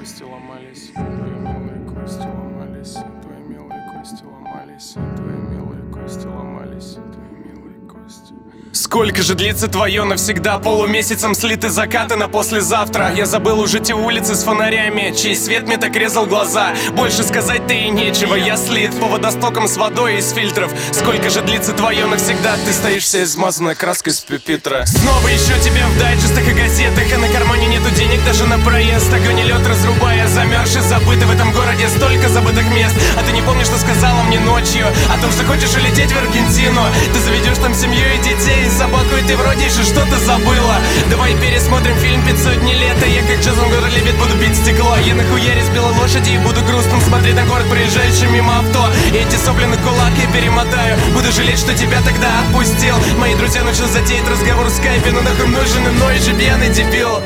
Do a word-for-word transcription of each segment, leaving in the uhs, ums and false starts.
кости ломались, твои милые кости ломались, твои милые кости ломались, твои милые кости ломались, твои милые кости. Сколько же длится твое навсегда? Полумесяцем слиты закаты на послезавтра. Я забыл уже те улицы с фонарями, чей свет мне так резал глаза. Больше сказать-то и нечего, я слит по водостокам с водой из фильтров. Сколько же длится твое навсегда? Ты стоишь вся измазанная краской с пюпитра. Снова ищу тебя в дайджестах и газетах, и на кармане нету денег даже на проезд. Огонь и лед разрубая, замерзший, забытый в этом городе столько забытых мест. А ты не помнишь, что сказала мне ночью о том, что хочешь улететь в Аргентину. Ты заведешь там семью и детей, и собаку, и ты вроде еще что-то забыла. Давай пересмотрим фильм «пятьсот дней лета». Я как Джозеф Горлибит буду бить стекло. Я на хуяре с белой лошади и буду грустным смотреть на город, проезжающий мимо авто. И эти сопли на кулак я перемотаю. Буду жалеть, что тебя тогда отпустил. Мои друзья начал затеять разговор в скайпе, но нахуй нужен и мной же пьяный дебил.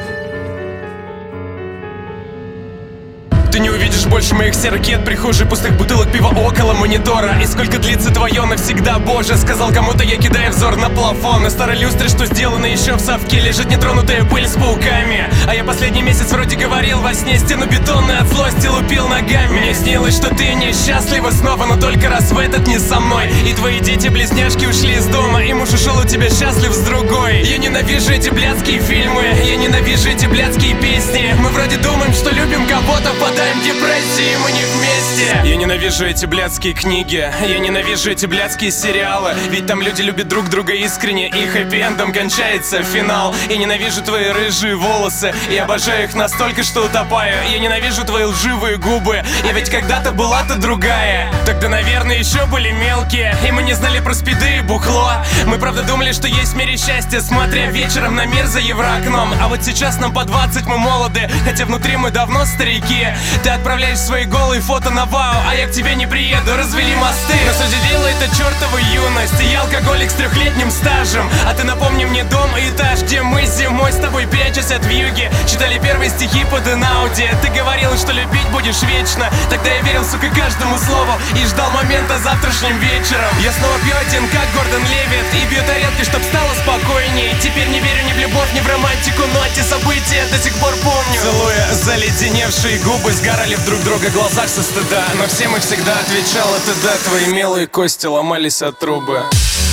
Ты не увидишь больше моих серокет, прихожей пустых бутылок пива около монитора. И сколько длится твое навсегда, боже, сказал кому-то я, кидая взор на плафон. На старой люстре, что сделано еще в совке, лежит нетронутая пыль с пауками. А я последний месяц вроде говорил во сне, стену бетонную от злости лупил ногами. Мне снилось, что ты несчастлива снова, но только раз в этот не со мной. И твои дети-близняшки ушли из дома, и муж ушел у тебя счастлив с другой. Я ненавижу эти блядские фильмы, я ненавижу эти блядские песни. Мы вроде думаем, что любим кого-то, подай депрессии, мы не вместе. Я ненавижу эти блядские книги, я ненавижу эти блядские сериалы. Ведь там люди любят друг друга искренне, и хэппи-эндом кончается финал. Я ненавижу твои рыжие волосы, и обожаю их настолько, что утопаю. Я ненавижу твои лживые губы, я ведь когда-то была ты другая. Тогда, наверное, еще были мелкие, и мы не знали про спиды и бухло. Мы правда думали, что есть в мире счастье, смотря вечером на мир за евроокном. А вот сейчас нам по двадцать, мы молоды, хотя внутри мы давно старики. Ты отправляешь свои голые фото на вау, а я к тебе не приеду, развели мосты. Нас удивила эта чертова юность, и я алкоголик с трехлетним стажем. А ты напомни мне дом и этаж, где мы зимой с тобой, прячась от вьюги, читали первые стихи под Энауди. Ты говорила, что любить будешь вечно. Тогда я верил, сука, каждому слову и ждал момента завтрашним вечером. Я снова пью один, как Гордон Левит, и бью тарелки, чтоб стало спокойней. Теперь не верю ни в любовь, ни в романтику, но эти события до сих пор помню. Целуя заледеневшие губы, сгорали в друг друга глазах со стыда, но всем и всегда отвечал это да. Твои милые кости ломались от трубы.